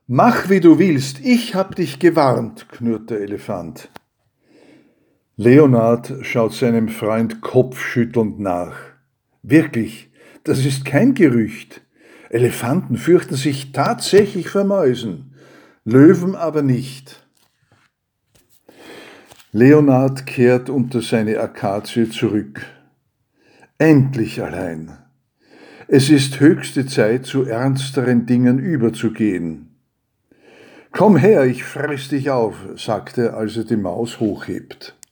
Mach, wie du willst, ich hab dich gewarnt, knurrt der Elefant. Leonard schaut seinem Freund kopfschüttelnd nach. Wirklich, das ist kein Gerücht. Elefanten fürchten sich tatsächlich vor Mäusen, Löwen aber nicht. Leonard kehrt unter seine Akazie zurück. Endlich allein. Es ist höchste Zeit, zu ernsteren Dingen überzugehen. Komm her, ich fress dich auf, sagt er, als er die Maus hochhebt.